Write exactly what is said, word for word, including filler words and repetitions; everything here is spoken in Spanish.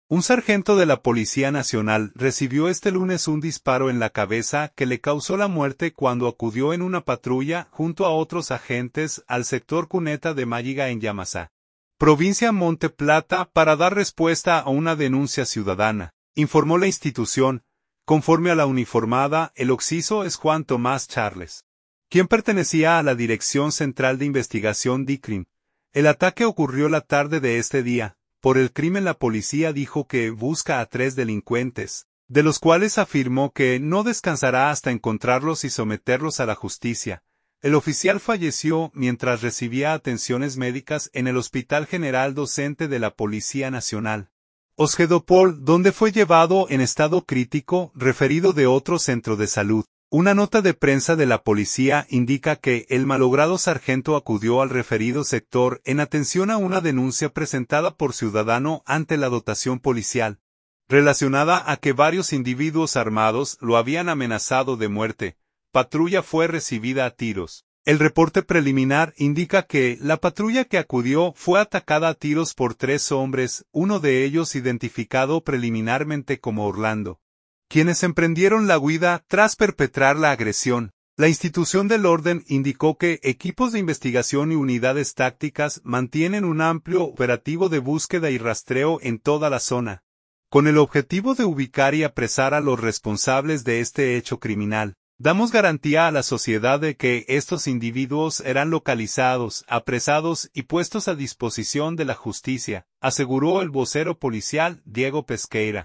Un sargento de la Policía Nacional recibió este lunes un disparo en la cabeza que le causó la muerte cuando acudió en una patrulla junto a otros agentes al sector Cuneta de Mágiga en Yamasá, provincia Monte Plata, para dar respuesta a una denuncia ciudadana, informó la institución. Conforme a la uniformada, el occiso es Juan Tomás Charles, quien pertenecía a la Dirección Central de Investigación D I C R I M. El ataque ocurrió la tarde de este día. Por el crimen la policía dijo que busca a tres delincuentes, de los cuales afirmó que no descansará hasta encontrarlos y someterlos a la justicia. El oficial falleció mientras recibía atenciones médicas en el Hospital General Docente de la Policía Nacional, Osgedopol, donde fue llevado en estado crítico, referido de otro centro de salud. Una nota de prensa de la policía indica que el malogrado sargento acudió al referido sector en atención a una denuncia presentada por ciudadano ante la dotación policial, relacionada a que varios individuos armados lo habían amenazado de muerte. Patrulla fue recibida a tiros. El reporte preliminar indica que la patrulla que acudió fue atacada a tiros por tres hombres, uno de ellos identificado preliminarmente como Orlando, quienes emprendieron la huida tras perpetrar la agresión. La institución del orden indicó que equipos de investigación y unidades tácticas mantienen un amplio operativo de búsqueda y rastreo en toda la zona, con el objetivo de ubicar y apresar a los responsables de este hecho criminal. Damos garantía a la sociedad de que estos individuos serán localizados, apresados y puestos a disposición de la justicia, aseguró el vocero policial Diego Pesqueira.